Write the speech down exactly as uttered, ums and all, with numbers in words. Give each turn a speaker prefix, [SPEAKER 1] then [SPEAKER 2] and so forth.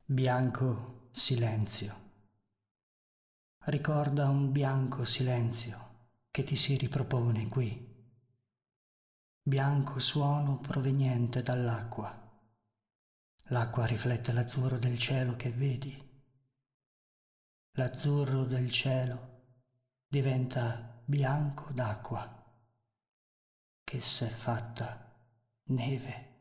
[SPEAKER 1] Bianco silenzio. Ricorda un bianco silenzio che ti si ripropone qui. Bianco suono proveniente dall'acqua. L'acqua riflette l'azzurro del cielo che vedi. L'azzurro del cielo diventa bianco d'acqua che s'è fatta neve.